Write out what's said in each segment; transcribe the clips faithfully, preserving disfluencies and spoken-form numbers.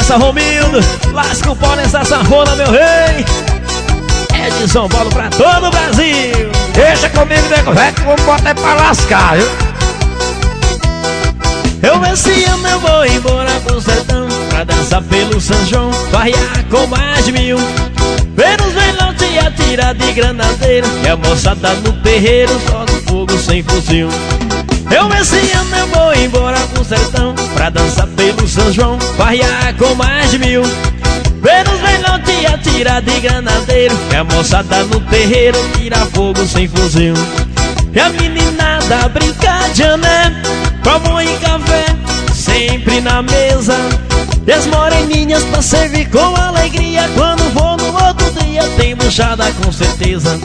Praça Romildo, lasca o pau nessa sanfona, meu rei. É de São Paulo pra todo o Brasil. Deixa comigo, nego velho, que vamos botar pra lascar, viu? Eu esse ano eu vou embora pro sertão pra dançar pelo São João, farrear com mais de mil. Ver os velhão te atira de granadeira e a moçada no terreiro joga fogo sem fuzil. Eu esse ano eu vou embora pro sertão pra dançar pelo São João, farrear com mais de mil. Ver os velhão te atira de granadeiro e a moçada no terreiro tira fogo sem fuzil. E a meninada brinca de ané, pão e café sempre na mesa. E as moreninhas pra servir com alegria, quando for no outro dia tem buchada com certeza.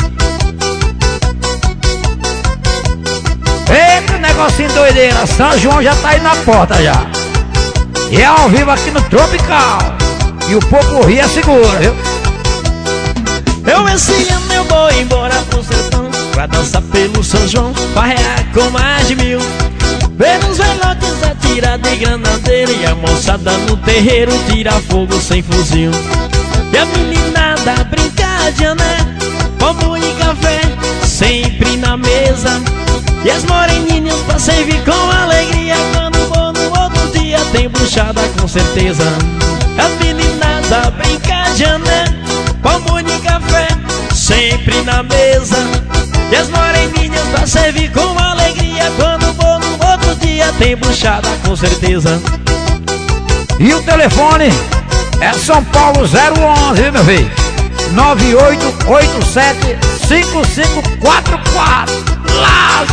Eita, negocinho doideira, São João já tá aí na porta já. E é ao vivo aqui no Tropical. E o povo ria segura, viu? Eu esse ano eu vou embora pro sertão pra dançar pelo São João, farrear com mais de mil. Ver os velhotes atira de granadeira e a moçada no terreiro tira fogo sem fuzil. E a meninada brinca de ané, pão e café sempre na mesa. E as moreninhas pra servir com alegria, quando for no outro dia tem buchada com certeza. A meninada brinca de ané, pão e café sempre na mesa. E as moreninhas pra servir com alegria, quando for no outro dia tem buchada com certeza. E o telefone é São Paulo zero onze, viu, meu filho? nove oito oito sete cinco cinco quatro quatro. Lá!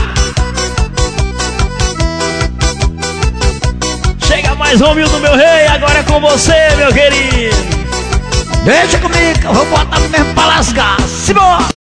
Chega mais Romildo, meu rei, agora é com você, meu querido. Deixa comigo, eu vou botar mesmo pra lascar. Simbora!